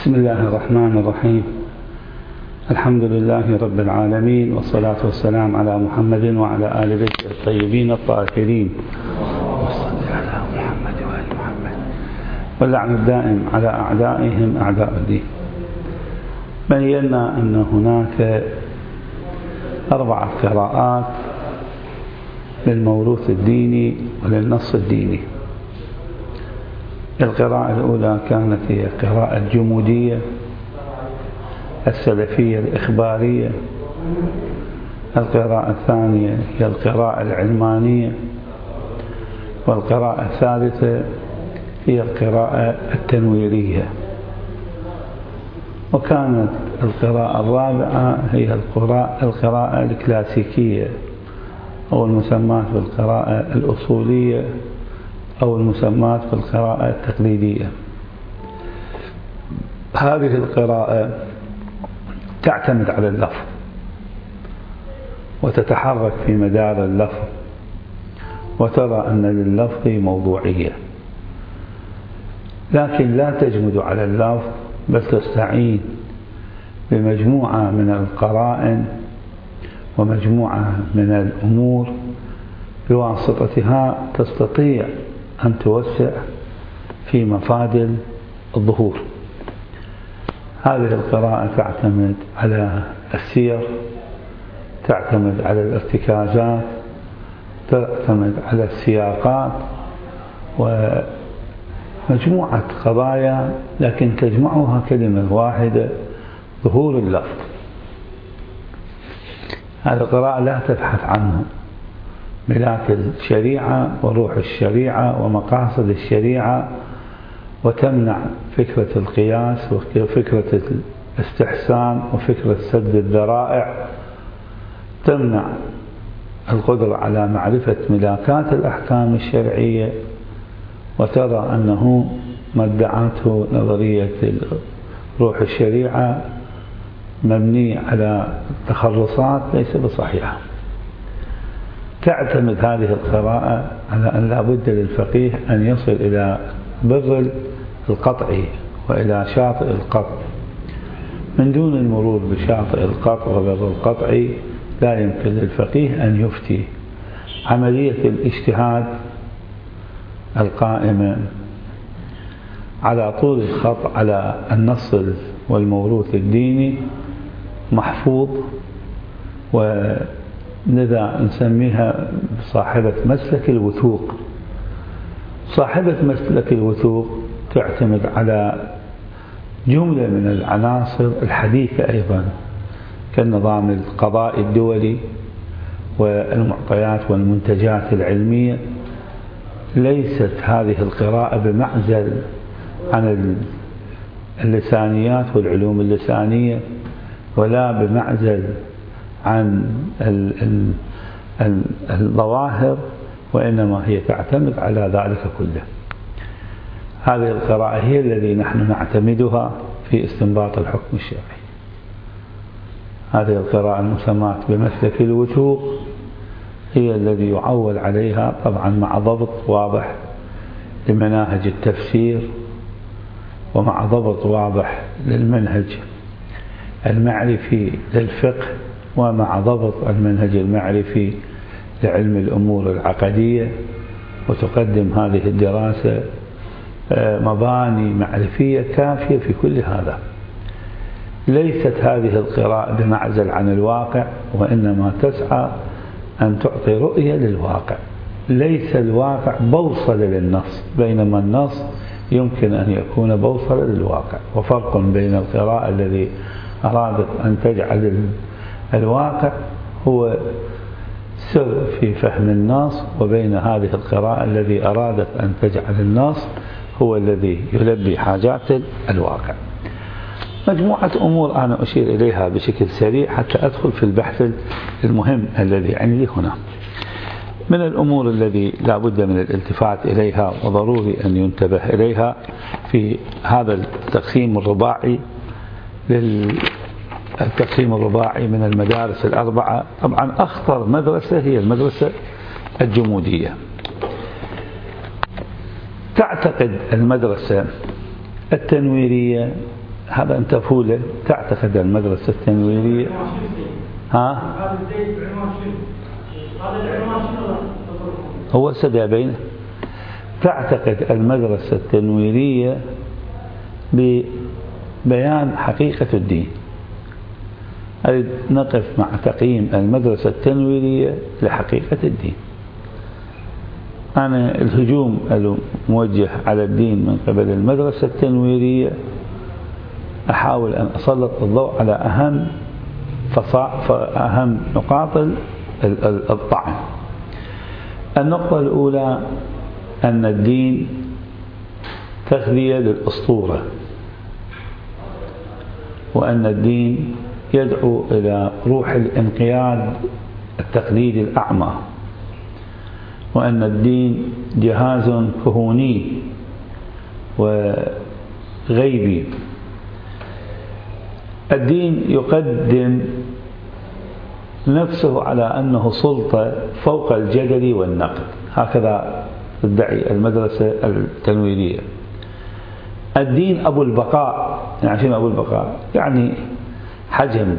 بسم الله الرحمن الرحيم. الحمد لله رب العالمين، والصلاة والسلام على محمد وعلى آل بيته الطيبين الطاهرين، وصل على محمد وآل محمد، واللعن الدائم على أعدائهم أعداء الدين. بينا أن هناك 4 قراءات للموروث الديني وللنص الديني. القراءة الأولى كانت هي قراءة الجمودية السلفية الإخبارية. القراءة الثانية هي القراءة العلمانية، والقراءة الثالثة هي القراءة التنويرية، وكانت القراءة الرابعة هي القراءة الكلاسيكية، أو المسمات بالقراءة الأصولية، أو المسمات بالقراءة التقليدية. هذه القراءة تعتمد على اللفظ وتتحرك في مدار اللفظ، وترى أن لللفظ موضوعية، لكن لا تجمد على اللفظ، بل تستعين بمجموعة من القرائن ومجموعة من الأمور بواسطتها تستطيع أن توسع في مفادل الظهور. هذه القراءة تعتمد على السير، تعتمد على الارتكازات، تعتمد على السياقات، ومجموعة قضايا، لكن تجمعها كلمة واحدة: ظهور اللفظ. هذه القراءة لا تبحث عنه ملاك الشريعة وروح الشريعة ومقاصد الشريعة، وتمنع فكرة القياس وفكرة الاستحسان وفكرة سد الذرائع، تمنع القدرة على معرفة ملاكات الأحكام الشرعية، وترى أنه ما ادعته نظرية روح الشريعة مبني على تخرصات ليس بصحيحة. تعتمد هذه القراءة على أن لا بد للفقيه أن يصل إلى بر القطع وإلى شاطئ القطع. من دون المرور بشاطئ القطع وبر القطع لا يمكن للفقيه أن يفتي. عملية الاجتهاد القائمة على طول الخط على النص والموروث الديني محفوظ، ولذا نسميها صاحبة مسلك الوثوق. صاحبة مسلك الوثوق تعتمد على جملة من العناصر الحديثة أيضا، كالنظام القضائي الدولي والمعطيات والمنتجات العلمية. ليست هذه القراءة بمعزل عن اللسانيات والعلوم اللسانية، ولا بمعزل عن الظواهر، وإنما هي تعتمد على ذلك كله. هذه القراءة هي التي نحن نعتمدها في استنباط الحكم الشرعي. هذه القراءة المسماة بمسلك الوثوق هي الذي يعول عليها، طبعا مع ضبط واضح لمناهج التفسير، ومع ضبط واضح للمنهج المعرفي للفقه، ومع ضبط المنهج المعرفي لعلم الأمور العقدية. وتقدم هذه الدراسة مباني معرفية كافية في كل هذا. ليست هذه القراءة بمعزل عن الواقع، وإنما تسعى أن تعطي رؤية للواقع. ليس الواقع بوصلة للنص، بينما النص يمكن أن يكون بوصلة للواقع. وفرق بين القراءة الذي أرادت أن تجعل الواقع هو سر في فهم النص، وبين هذه القراءة الذي أرادت أن تجعل النص هو الذي يلبي حاجات الواقع. مجموعة أمور أنا أشير إليها بشكل سريع حتى أدخل في البحث المهم الذي عندي هنا. من الأمور الذي لا بد من الالتفات إليها وضروري أن ينتبه إليها في هذا التقسيم الرباعي التقسيم الرباعي من المدارس الأربعة. طبعا أخطر مدرسة هي المدرسة الجمودية. تعتقد المدرسة التنويرية هذا انتبهوا له. تعتقد المدرسة التنويرية هو سدى بينه. تعتقد المدرسة التنويرية ببيان حقيقة الدين. أريد نقف مع تقييم المدرسة التنويرية لحقيقة الدين. أنا الهجوم الموجه على الدين من قبل المدرسة التنويرية أحاول أن أسلط الضوء على أهم نقاط الطعن. النقطة الأولى أن الدين تغذية للأسطورة، وأن الدين يدعو إلى روح الانقياد التقليدي الأعمى، وأن الدين جهاز كهوني وغيبي. الدين يقدم نفسه على أنه سلطة فوق الجدل والنقد، هكذا تدعي المدرسة التنويرية. الدين أبو البقاء. يعني شنو أبو البقاء؟ يعني حجم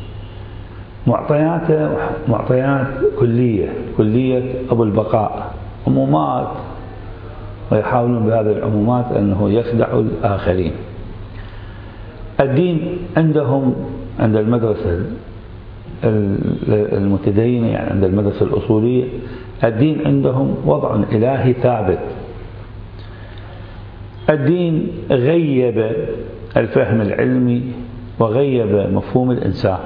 معطياته معطيات كلية أبو البقاء، عمومات، ويحاولون بهذه العمومات أنه يخدعوا الآخرين. الدين عندهم عند المدرسة المتدينة، يعني عند المدرسة الأصولية، الدين عندهم وضع إلهي ثابت. الدين غيب الفهم العلمي وغيب مفهوم الإنسان.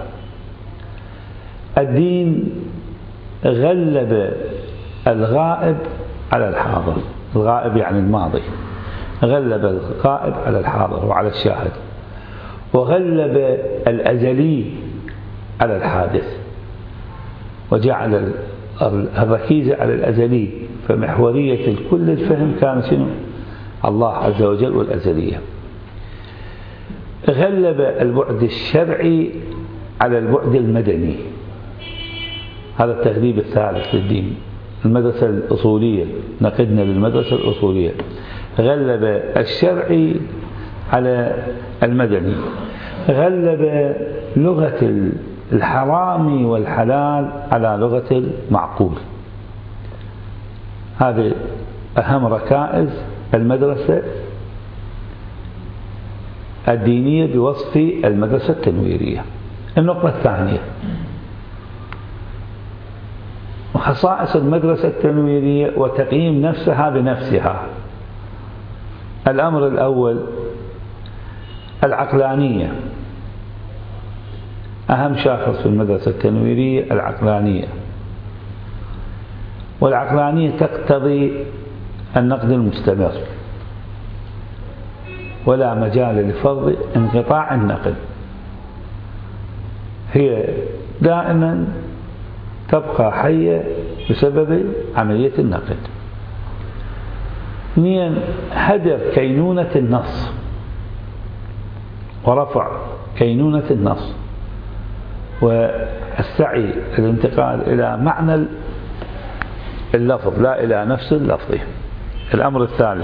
الدين غلب الغائب على الحاضر. الغائب يعني الماضي، غلب الغائب على الحاضر وعلى الشاهد، وغلب الأزلي على الحادث، وجعل الركيزة على الأزلي. فمحورية الكل الفهم كان شنو؟ الله عز وجل والأزلية. غلب البعد الشرعي على البعد المدني. هذا التغليب الثالث للدين. المدرسة الأصولية، نقدنا للمدرسة الأصولية، غلب الشرعي على المدني، غلب لغة الحرام والحلال على لغة المعقول. هذه أهم ركائز المدرسة الدينية بوصف المدرسة التنويرية. النقطة الثانية، خصائص المدرسة التنويرية وتقييم نفسها بنفسها. الأمر الأول العقلانية. أهم شاخص في المدرسة التنويرية العقلانية، والعقلانية تقتضي النقد المستمر، ولا مجال لفرض انقطاع النقد. هي دائما تبقى حية بسبب عملية النقد. اثنين، هدف كينونة النص ورفع كينونة النص، والسعي الانتقال إلى معنى اللفظ لا إلى نفس اللفظ. الأمر الثالث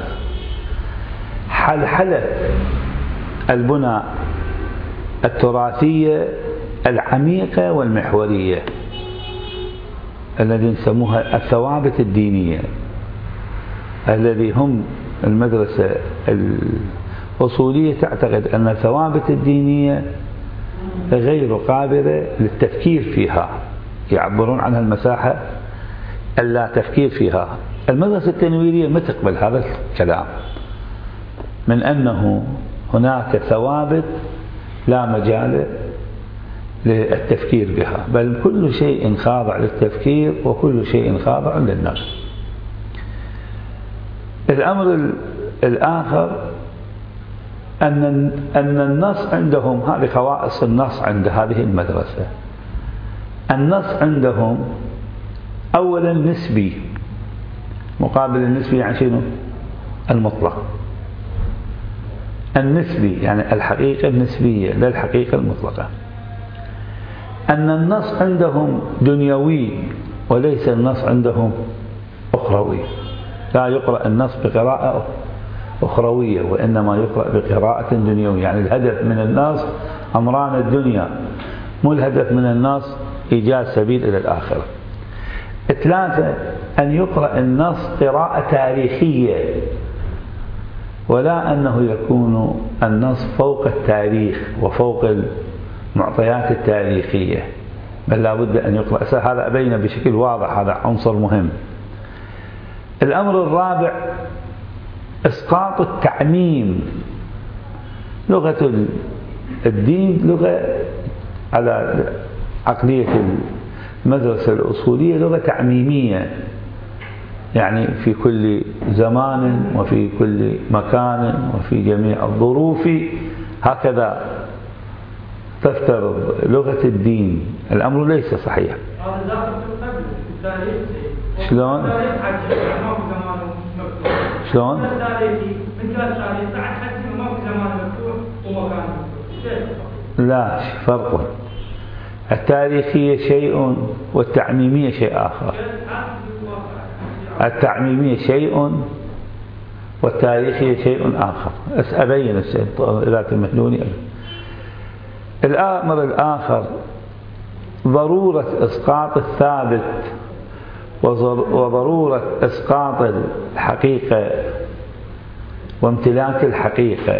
حلحلة البنى التراثية العميقة والمحورية الذي نسموها الثوابت الدينية، الذي هم المدرسة الأصولية تعتقد أن الثوابت الدينية غير قابلة للتفكير فيها، يعبرون عنها المساحة اللا تفكير فيها. المدرسة التنويرية ما تقبل هذا الكلام من أنه هناك ثوابت لا مجال للتفكير بها، بل كل شيء خاضع للتفكير وكل شيء خاضع للنقد. الأمر الآخر أن النص عندهم، هذه خواص النص عند هذه المدرسة. النص عندهم أولا نسبي، مقابل النسبي يعني شنو؟ المطلق. النسبي يعني الحقيقة النسبية لا الحقيقة المطلقة. أن النص عندهم دنيوي وليس النص عندهم أخروي. لا يقرأ النص بقراءة أخروية، وإنما يقرأ بقراءة دنيوية. يعني الهدف من النص أمران الدنيا، مو الهدف من النص إيجاد سبيل إلى الآخرة. 3 أن يقرأ النص قراءة تاريخية، ولا أنه يكون النص فوق التاريخ وفوق المعطيات التاريخية، بل لا بد أن يقرأ. هذا أبين بشكل واضح، هذا عنصر مهم. الأمر الرابع إسقاط التعميم. لغة الدين لغة على عقلية المدرسة الأصولية لغة تعميمية، يعني في كل زمان وفي كل مكان وفي جميع الظروف، هكذا تفترض لغة الدين. الأمر ليس صحيح. شلون؟ شلون؟ لا، فرق. التاريخية شيء والتعميمية شيء آخر. التعميمية شيء والتاريخية شيء آخر. أبين إذا تمهلوني. الأمر الآخر ضرورة إسقاط الثابت وضرورة إسقاط الحقيقة وامتلاك الحقيقة،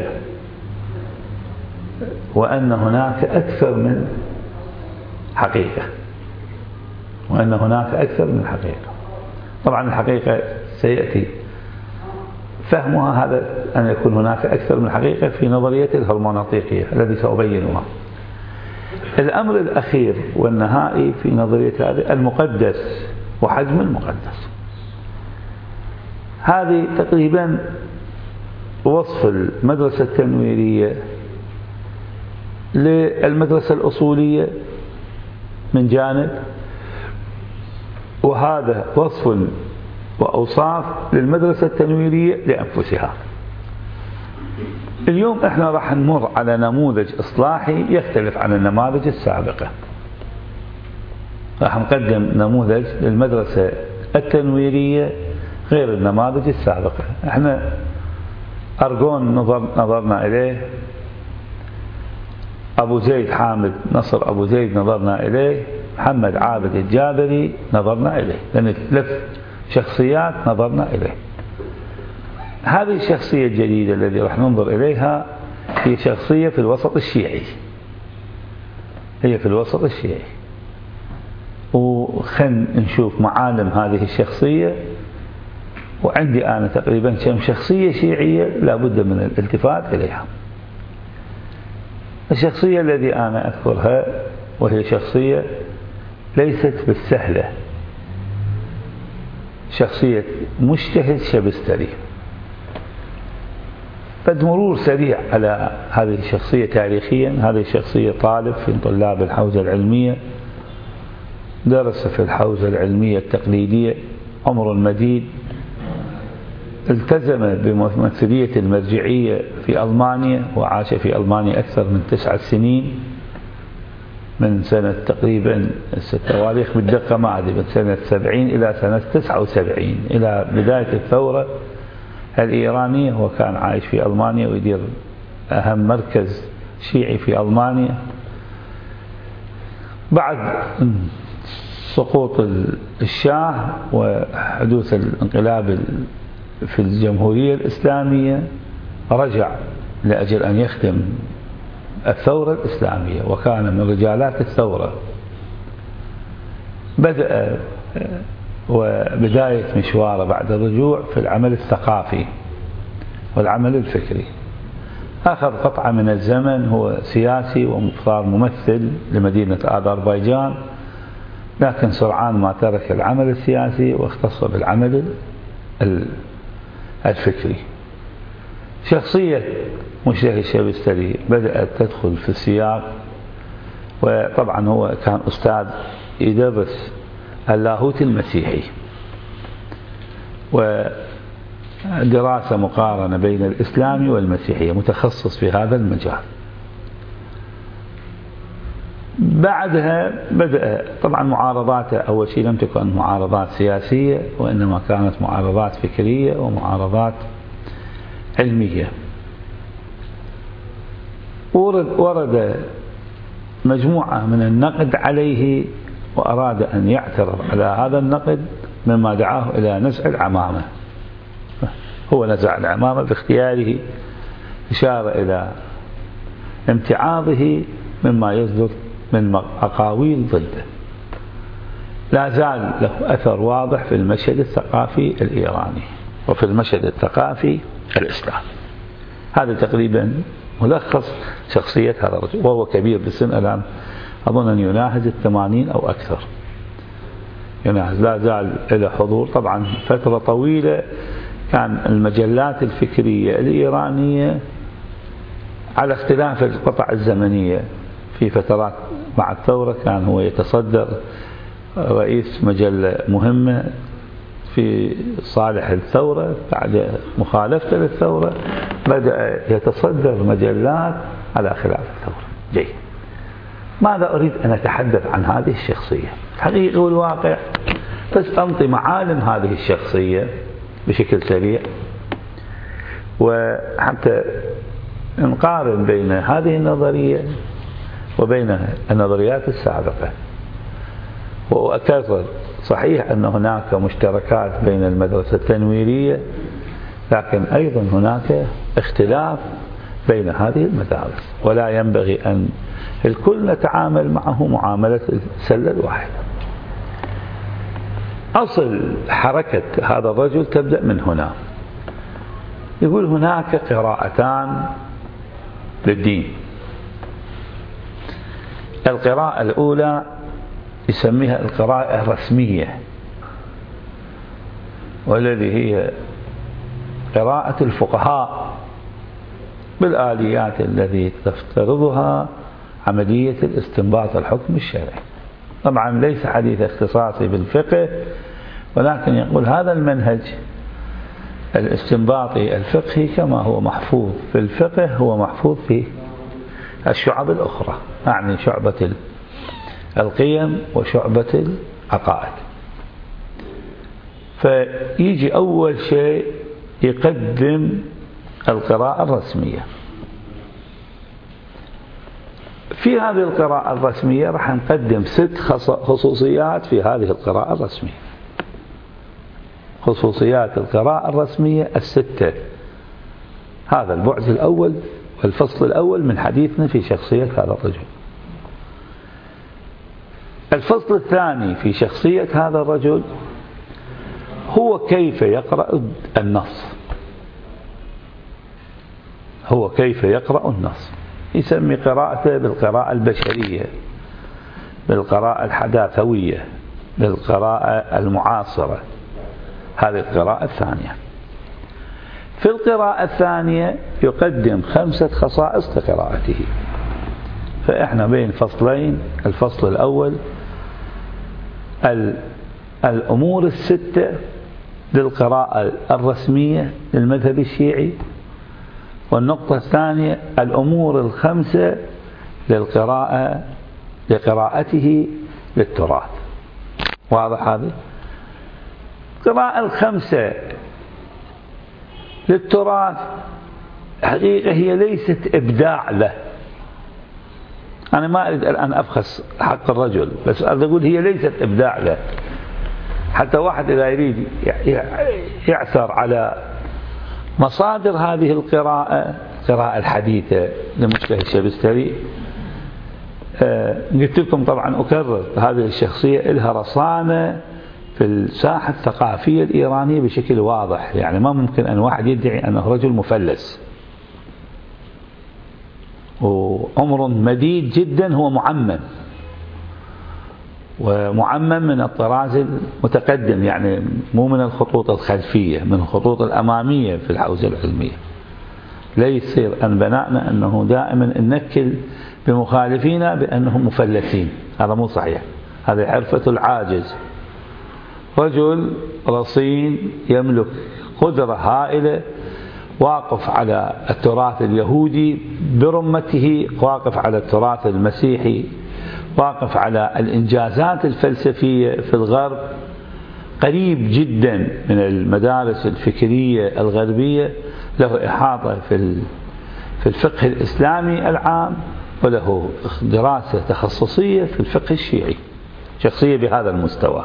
وأن هناك أكثر من حقيقة، وأن هناك أكثر من حقيقة. طبعا الحقيقة سيأتي فهمها، هذا أن يكون هناك أكثر من حقيقة في نظرية الهرمونطيقية الذي سأبينها. الأمر الأخير والنهائي في نظرية هذه المقدس وحجم المقدس. هذه تقريبا وصف المدرسة التنويرية للمدرسة الأصولية من جانب، وهذا وصف وأوصاف للمدرسة التنويرية لأنفسها. اليوم احنا راح نمر على نموذج إصلاحي يختلف عن النماذج السابقة. راح نقدم نموذج للمدرسة التنويرية غير النماذج السابقة. احنا أرجون نظرنا إليه، أبو زيد حامد نصر أبو زيد نظرنا إليه، محمد عابد الجابري نظرنا إليه، لأن 3 شخصيات نظرنا إليه. هذه الشخصية الجديدة التي راح ننظر إليها هي شخصية في الوسط الشيعي، هي في الوسط الشيعي. وخل نشوف معالم هذه الشخصية. وعندي أنا تقريبا كم شخصية شيعية لابد من الالتفات إليها. الشخصية التي أنا أذكرها وهي شخصية ليست بالسهلة، شخصية مجتهد شبستري. مرور سريع على هذه الشخصية تاريخيا. هذه الشخصية طالب في طلاب الحوزة العلمية، درس في الحوزة العلمية التقليدية عمر مديد، التزم بممثلية المرجعية في ألمانيا وعاش في ألمانيا أكثر من 9 سنين، من سنة تقريبا التواريخ بالدقة ما أدري، من سنة 70 إلى سنة 79 إلى بداية الثورة الإيرانية. هو كان عايش في ألمانيا ويدير أهم مركز شيعي في ألمانيا. بعد سقوط الشاه وحدوث الانقلاب في الجمهورية الإسلامية رجع لأجل أن يخدم الثورة الإسلامية، وكان من رجالات الثورة. بدأ وبداية مشواره بعد الرجوع في العمل الثقافي والعمل الفكري. آخر قطعة من الزمن هو سياسي وصار ممثل لمدينة أذربيجان، لكن سرعان ما ترك العمل السياسي واختص بالعمل الفكري. شخصية مجتهد شبستري بدأت تدخل في السياق، وطبعا هو كان أستاذ يدرس اللاهوت المسيحي ودراسة مقارنة بين الإسلام والمسيحية، متخصص في هذا المجال. بعدها بدأ طبعا معارضاته أول شيء لم تكن معارضات سياسية، وإنما كانت معارضات فكرية ومعارضات علمية. ورد مجموعة من النقد عليه، وأراد أن يعترض على هذا النقد مما دعاه إلى نزع العمامة. هو نزع العمامة باختياره، إشارة إلى امتعاضه مما يصدر من أقاويل ضده. لا زال له أثر واضح في المشهد الثقافي الإيراني وفي المشهد الثقافي الإسلامي. هذا تقريبا ملخص شخصية هذا الرجل، وهو كبير بالسن الآن، أظن أن يناهز 80 أو أكثر، يناهز. لا زال له حضور. طبعا فترة طويلة كان المجلات الفكرية الإيرانية على اختلاف القطع الزمنية، في فترات مع الثورة كان هو يتصدر رئيس مجلة مهمة في صالح الثورة، بعد مخالفته للثورة بدأ يتصدر مجلات على خلاف الثورة. جيد. ماذا أريد أن أتحدث عن هذه الشخصية؟ الحقيقة والواقع بس أنطي معالم هذه الشخصية بشكل سريع، وحتى نقارن بين هذه النظرية وبين النظريات السابقة. وأكرر، صحيح أن هناك مشتركات بين المدرسة التنويرية، لكن أيضا هناك اختلاف بين هذه المدارس، ولا ينبغي أن الكل نتعامل معه معاملة السلة الواحدة. أصل حركة هذا الرجل تبدأ من هنا. يقول هناك قراءتان للدين. القراءة الأولى يسميها القراءة الرسمية، والذي هي قراءة الفقهاء بالآليات التي تفترضها عملية الاستنباط الحكم الشرعي. طبعا ليس حديث اختصاصي بالفقه، ولكن يقول هذا المنهج الاستنباطي الفقهي كما هو محفوظ في الفقه هو محفوظ في الشعب الأخرى، يعني شعبة القيم وشعبة العقائد. فيجي أول شيء يقدم القراءة الرسمية. في هذه القراءة الرسمية راح نقدم 6 خصوصيات في هذه القراءة الرسمية. خصوصيات القراءة الرسمية 6. هذا البعد الأول والفصل الأول من حديثنا في شخصية هذا الرجل. الفصل الثاني في شخصية هذا الرجل هو كيف يقرأ النص. هو كيف يقرأ النص. يسمي قراءته بالقراءة البشرية، بالقراءة الحداثوية، بالقراءة المعاصرة. هذه القراءة الثانية. في القراءة الثانية يقدم 5 خصائص لقراءته. فإحنا بين فصلين. الفصل الأول الأمور 6 للقراءة الرسمية للمذهب الشيعي، والنقطة الثانية الأمور 5 لقراءته للتراث. واضح هذا؟ القراءة 5 للتراث حقيقة هي ليست إبداع له. أنا ما أريد الآن أبخس حق الرجل، بس أقول هي ليست إبداع له. حتى واحد إذا يريد يعثر على مصادر هذه القراءة الحديثة لمشبه الشبستري، قلت لكم طبعا أكرر هذه الشخصية لها رصانة في الساحة الثقافية الإيرانية بشكل واضح. يعني ما ممكن أن واحد يدعي أنه رجل مفلس، وعمر مديد جدا هو معمم، ومعمم من الطراز المتقدم، يعني مو من الخطوط الخلفية، من الخطوط الأمامية في الحوزة العلمية. لا يصير أن بناءنا أنه دائما ننكل بمخالفينا بأنهم مفلسين، هذا مو صحيح. هذه حرفة العاجز. رجل رصين يملك قدرة هائلة، واقف على التراث اليهودي برمته، واقف على التراث المسيحي، واقف على الإنجازات الفلسفية في الغرب، قريب جدا من المدارس الفكرية الغربية، له إحاطة في الفقه الإسلامي العام، وله دراسة تخصصية في الفقه الشيعي، شخصية بهذا المستوى.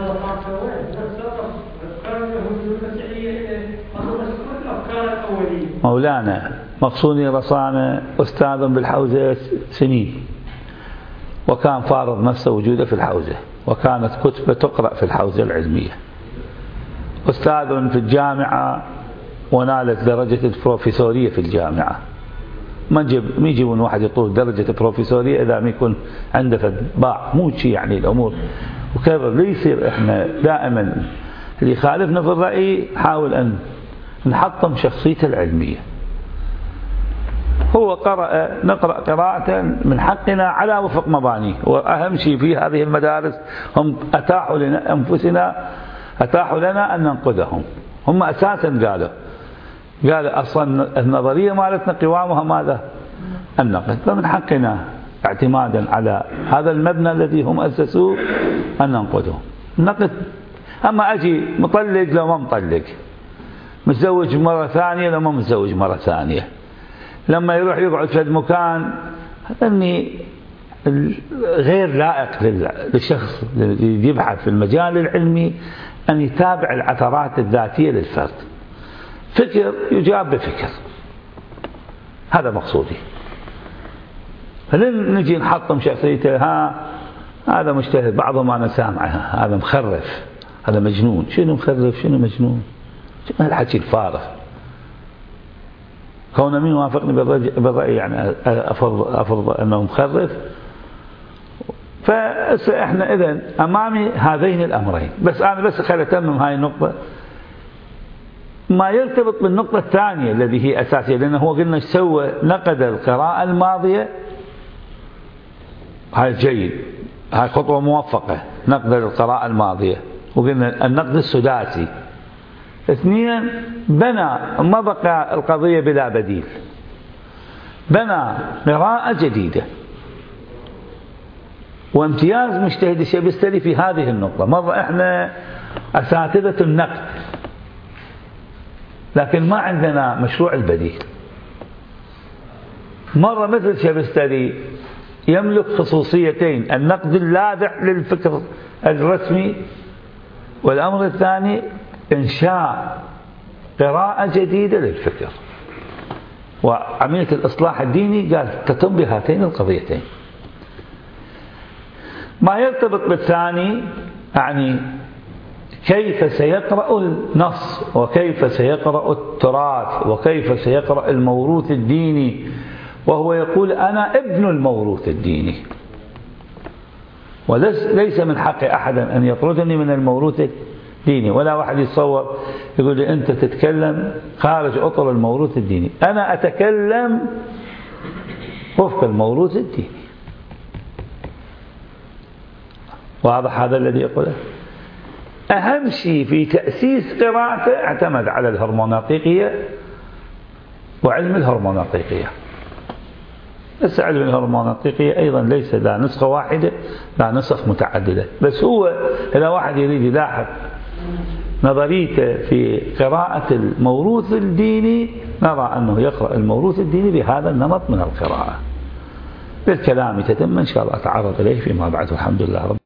مولانا مقصوني رصانة أستاذ بالحوزة سنين، وكان فارض نفسه وجوده في الحوزة، وكانت كتبه تقرأ في الحوزة العلمية. أستاذ في الجامعة ونالت درجة البروفيسورية في الجامعة. ما يجيبون واحد يطول درجة البروفيسورية إذا ما يكون عنده باع، مو شيء يعني الأمور. وكيف ليصير إحنا دائما اللي يخالفنا في الرأي نحاول أن نحطم شخصيته العلمية. هو نقرأ قراءة من حقنا على وفق مبانيه، وأهم شيء في هذه المدارس هم أتاحوا لنا أنفسنا، أتاحوا لنا أن ننقذهم. هم أساسا قالوا أصلا النظرية مالتنا قوامها ماذا؟ النقد، فمن حقنا اعتمادا على هذا المبنى الذي هم أسسوه أن ننقذهم. النقد. أما أجي مطلق لو ما مطلق، متزوج مرة ثانية لو ما متزوج مرة ثانية، لما يروح يقعد في المكان، أني غير لائق للشخص الذي يبحث في المجال العلمي أن يتابع العثرات الذاتية للفرد. فكر يجاب بفكر، هذا مقصودي. فلن نجي نحطم شخصيته، هذا مجتهد، بعضهم أنا سامعها هذا مخرف، هذا مجنون. شنو مخرف؟ شنو مجنون؟ شنو هالحكي الفارغ؟ كون مين وافقني بالرأي يعني أفرض أنه مخرف. فإحنا إذن أمامي هذين الأمرين. بس أنا خلي أتمم هاي النقطة، ما يرتبط بالنقطة الثانية الذي هي أساسية، لأنه هو قلنا سوى نقد القراءة الماضية، هاي جيد، هاي خطوة موفقة، نقد القراءة الماضية. وقلنا النقد السداسي. اثنين، بنى، ما بقى القضية بلا بديل، بنى قراءة جديدة. وامتياز مجتهد الشبستري في هذه النقطة. مرة احنا أساتذة النقد، لكن ما عندنا مشروع البديل. مرة مثل الشبستري يملك خصوصيتين: النقد اللاذع للفكر الرسمي، والأمر الثاني إنشاء قراءة جديدة للفكر. وعملية الإصلاح الديني قال تتم بهاتين القضيتين. ما يرتبط بالثاني يعني كيف سيقرأ النص، وكيف سيقرأ التراث، وكيف سيقرأ الموروث الديني. وهو يقول أنا ابن الموروث الديني، وليس من حق أحد أن يطردني من الموروث الديني. ولا واحد يتصور يقول لي أنت تتكلم خارج أطر الموروث الديني. أنا أتكلم وفق الموروث الديني. واضح هذا الذي يقوله؟ أهم شيء في تأسيس قراءته اعتمد على الهرمونطيقية وعلم الهرمونطيقية. بس علم الهرمونطيقية أيضا ليس لا نسخة واحدة، لا نسخ متعددة. بس هو إذا واحد يريد يلاحظ نظريته في قراءة الموروث الديني، نرى أنه يقرأ الموروث الديني بهذا النمط من القراءة. بالكلام تتم إن شاء الله أتعرض إليه فيما بعد. والحمد لله رب